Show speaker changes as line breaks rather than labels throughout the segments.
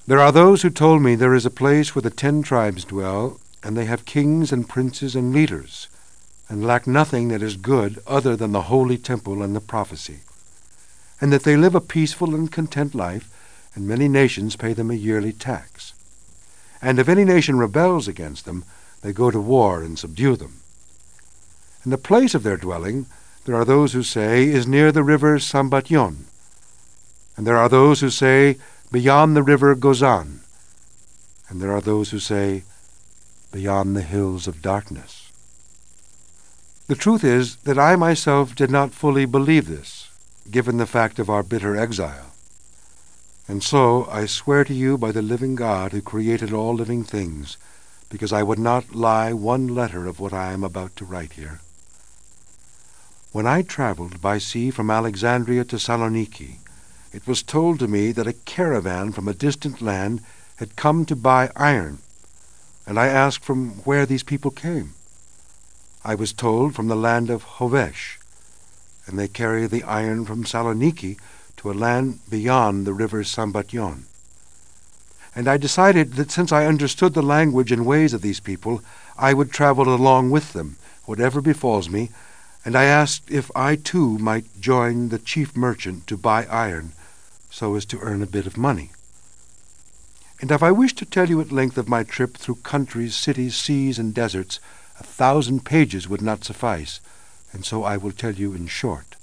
There are those who told me there is a place where the 10 tribes dwell, and they have kings and princes and leaders, and lack nothing that is good other than the holy temple and the prophecy, and that they live a peaceful and content life, and many nations pay them a yearly tax. And if any nation rebels against them, they go to war and subdue them. And the place of their dwelling, there are those who say, is near the river Sambatyon, and there are those who say, beyond the river Gozan, and there are those who say, beyond the hills of darkness. The truth is that I myself did not fully believe this, given the fact of our bitter exile. And so I swear to you by the living God who created all living things, because I would not lie one letter of what I am about to write here. When I traveled by sea from Alexandria to Saloniki, it was told to me that a caravan from a distant land had come to buy iron, and I asked from where these people came. I was told from the land of Hovesh, and they carry the iron from Saloniki to a land beyond the river Sambatyon. And I decided that since I understood the language and ways of these people, I would travel along with them, whatever befalls me, and I asked if I too might join the chief merchant to buy iron, so as to earn a bit of money. And if I wished to tell you at length of my trip through countries, cities, seas, and deserts, 1,000 pages would not suffice, and so I will tell you in short.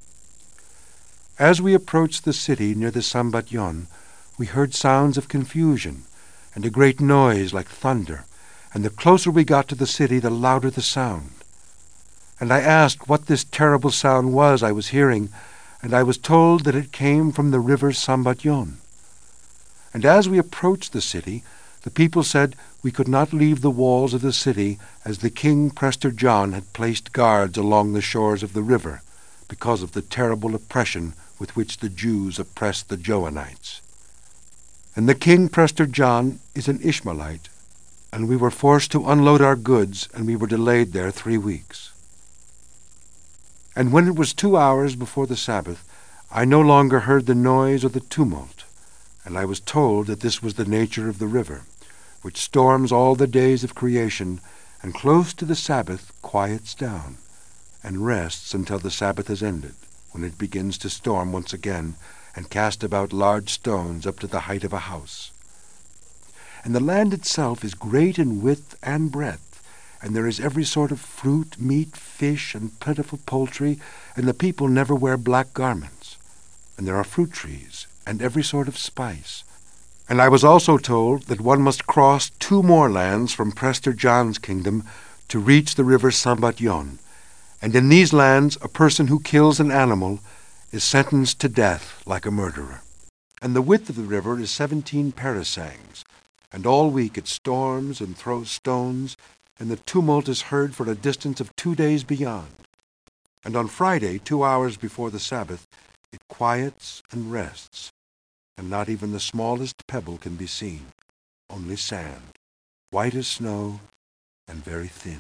As we approached the city near the Sambatyon, we heard sounds of confusion, and a great noise like thunder, and the closer we got to the city, the louder the sound. And I asked what this terrible sound was I was hearing, and I was told that it came from the river Sambatyon. And as we approached the city, the people said we could not leave the walls of the city, as the king Prester John had placed guards along the shores of the river, because of the terrible oppression with which the Jews oppressed the Joanites. And the king Prester John is an Ishmaelite, and we were forced to unload our goods, and we were delayed there 3 weeks. And when it was 2 hours before the Sabbath, I no longer heard the noise or the tumult, and I was told that this was the nature of the river, which storms all the days of creation, and close to the Sabbath quiets down, and rests until the Sabbath is ended, when it begins to storm once again, and cast about large stones up to the height of a house. And the land itself is great in width and breadth, and there is every sort of fruit, meat, fish, and plentiful poultry, and the people never wear black garments. And there are fruit trees, and every sort of spice. And I was also told that one must cross 2 more lands from Prester John's kingdom to reach the river Sambatyon, and in these lands a person who kills an animal is sentenced to death like a murderer. And the width of the river is 17 parasangs, and all week it storms and throws stones, and the tumult is heard for a distance of 2 days beyond. And on Friday, 2 hours before the Sabbath, it quiets and rests, and not even the smallest pebble can be seen, only sand, white as snow and very thin.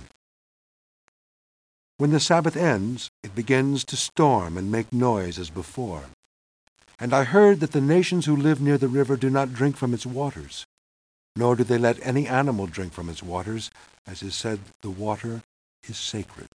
When the Sabbath ends, it begins to storm and make noise as before. And I heard that the nations who live near the river do not drink from its waters, nor do they let any animal drink from its waters, as is said, the water is sacred.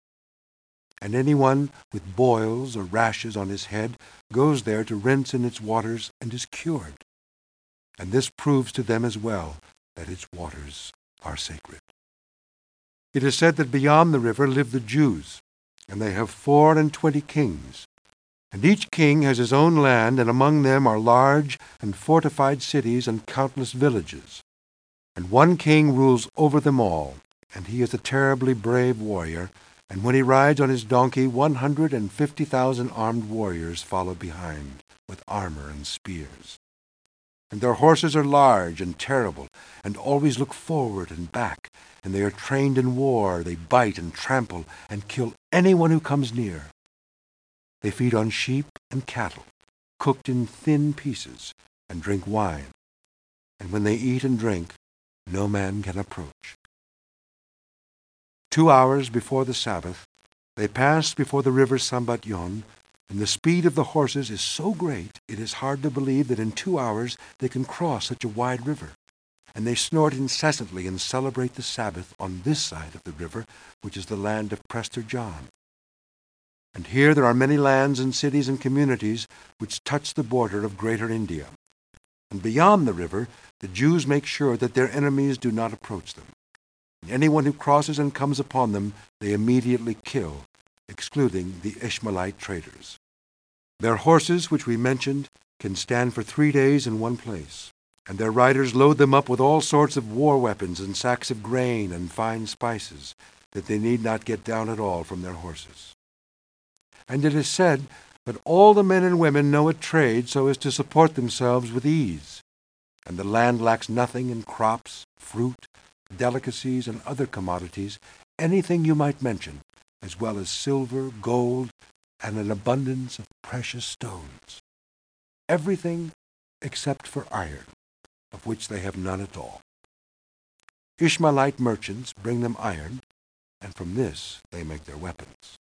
And anyone with boils or rashes on his head goes there to rinse in its waters and is cured. And this proves to them as well that its waters are sacred. It is said that beyond the river live the Jews, and they have 24 kings. And each king has his own land, and among them are large and fortified cities and countless villages. And one king rules over them all, and he is a terribly brave warrior, and when he rides on his donkey, 150,000 armed warriors follow behind, with armor and spears. And their horses are large and terrible, and always look forward and back, and they are trained in war. They bite and trample and kill anyone who comes near. They feed on sheep and cattle, cooked in thin pieces, and drink wine. And when they eat and drink, no man can approach. 2 hours before the Sabbath, they pass before the river Sambatyon, And the speed of the horses is so great, it is hard to believe that in 2 hours they can cross such a wide river. And they snort incessantly and celebrate the Sabbath on this side of the river, which is the land of Prester John. And here there are many lands and cities and communities which touch the border of Greater India. And beyond the river, the Jews make sure that their enemies do not approach them. And anyone who crosses and comes upon them, they immediately kill, excluding the Ishmaelite traders. Their horses, which we mentioned, can stand for 3 days in one place, and their riders load them up with all sorts of war weapons and sacks of grain and fine spices, that they need not get down at all from their horses. And it is said that all the men and women know a trade so as to support themselves with ease, and the land lacks nothing in crops, fruit, delicacies, and other commodities, anything you might mention, as well as silver, gold, and an abundance of precious stones. Everything except for iron, of which they have none at all. Ishmaelite merchants bring them iron, and from this they make their weapons.